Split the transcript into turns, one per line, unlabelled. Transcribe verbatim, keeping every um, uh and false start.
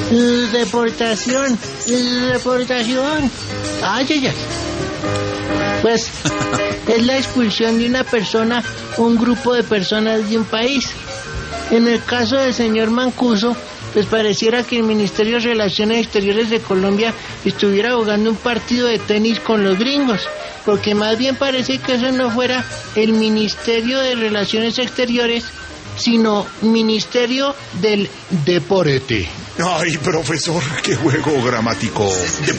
Deportación, deportación. Ay, ay, ay. Pues es la expulsión de una persona, un grupo de personas de un país. En el caso del señor Mancuso, pues pareciera que el Ministerio de Relaciones Exteriores de Colombia estuviera jugando un partido de tenis con los gringos, porque más bien parece que eso no fuera el Ministerio de Relaciones Exteriores, sino Ministerio del Deporte.
Ay, profesor, qué juego gramático.